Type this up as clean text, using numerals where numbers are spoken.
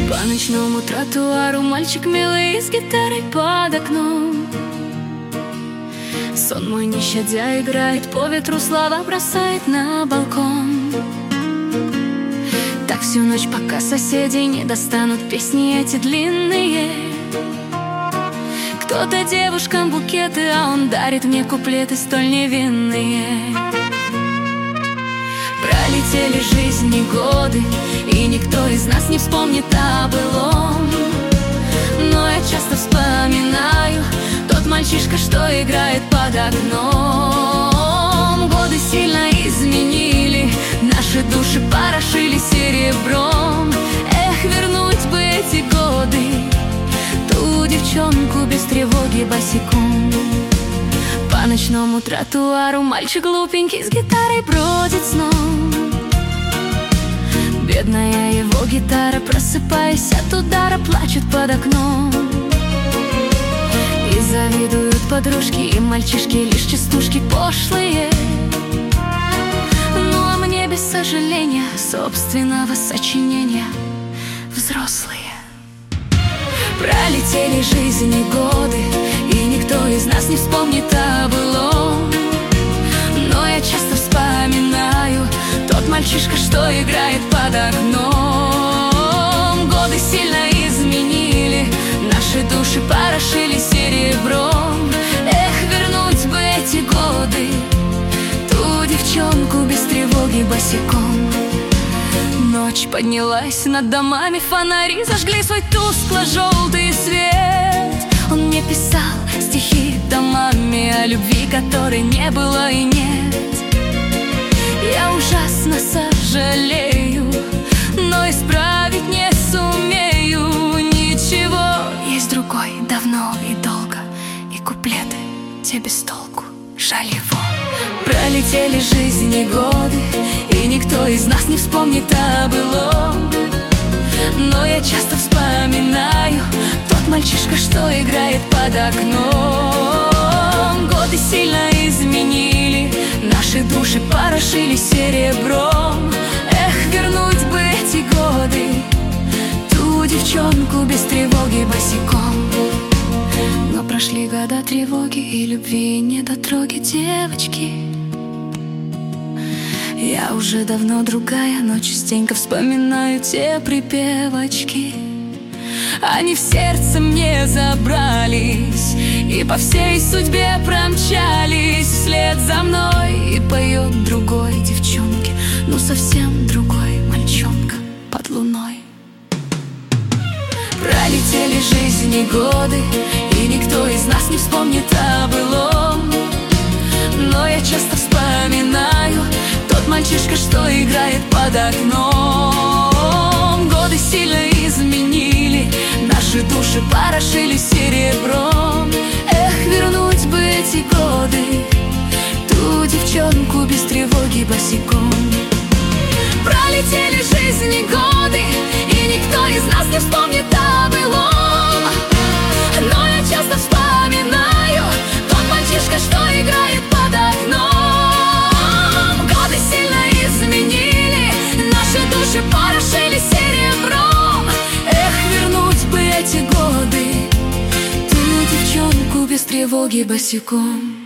По ночному тротуару мальчик милый с гитарой под окном. Сон мой не щадя играет, по ветру слова бросает на балкон. Так всю ночь, пока соседи не достанут песни эти длинные. Кто-то девушкам букеты, а он дарит мне куплеты столь невинные. Пролетели жизни годы, и никто из нас не вспомнит о былом. Но я часто вспоминаю тот мальчишка, что играет под окном. Годы сильно изменили, наши души порошили серебром. Эх, вернуть бы эти годы, ту девчонку без тревоги босиком. По ночному тротуару мальчик глупенький с гитарой бродит сном. Бедная его гитара, просыпаясь от удара, плачет под окном. И завидуют подружки и мальчишки, лишь частушки пошлые. Ну а мне без сожаления собственного сочинения взрослые. Пролетели жизни годы, и никто из нас не вспомнит о былом. Но я часто вспоминаю тот мальчишка, что играет под окном. Годы сильно изменили, наши души порошили серебром. Эх, вернуть бы эти годы, ту девчонку без тревоги босиком. Ночь поднялась над домами, фонари зажгли свой тускло-желтый свет. Он мне писал стихи томами о любви, которой не было и нет. Я ужасно сожалею, но исправить не сумею ничего. Есть другой, давно и долго, и куплеты те без толку, жаль его. Пролетели жизни годы, и никто из нас не вспомнит о былом. Но я часто вспоминаю тот мальчишка, что играет под окном. Годы сильно изменили, наши души порошили серебром. Эх, вернуть бы эти годы, ту девчонку без тревоги босиком. Но прошли года тревоги и любви, и недотроги девочки. Я уже давно другая, но частенько вспоминаю те припевочки. Они в сердце мне забрались и по всей судьбе промчались вслед за мной. И поет другой девчонке, ну совсем другой мальчонка под луной. Пролетели жизни годы, и никто из нас не вспомнит о былом. Но я часто вспоминаю тот мальчишка, что играет под окном. Годы сильно изменили, наши души порошили серебром. Эх, вернуть бы эти годы, ту девчонку без тревоги босиком. Пролетели жизни годы, и никто из нас не вспомнит о былом. Но я часто вспоминаю тот мальчишка, что играет под окном. Годы сильно изменили, наши души порошили серебром. Эх, вернуть бы эти годы, ту девчонку без тревоги босиком.